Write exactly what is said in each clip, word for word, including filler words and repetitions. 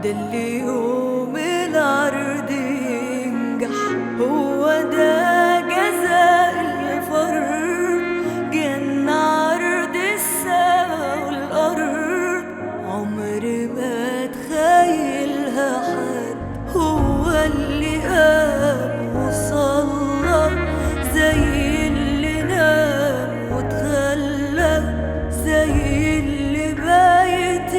ده اللي يوم العرض ينجح، هو ده جزاء الفرد. جنة عرض السما والأرض، عمري ما تخيلها حد. هو اللي قام وصلى زي اللي نام وتخلى، زي اللي بايت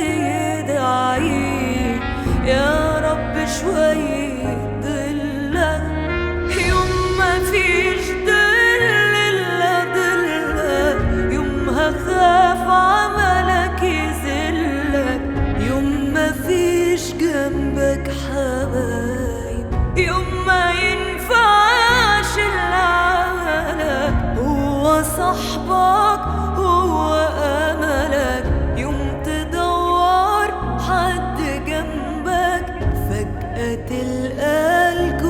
يدعي يا رب شوية ضلة. يوم ما فيش ضل إلا ضلك، يومها خاف عملك يذلك. يوم ما فيش جنبك حبايب، يوم ما ينفعش العملك. هو صاحبك هو أملك، يوم تدور حد جنبك فجأة تلقى الكون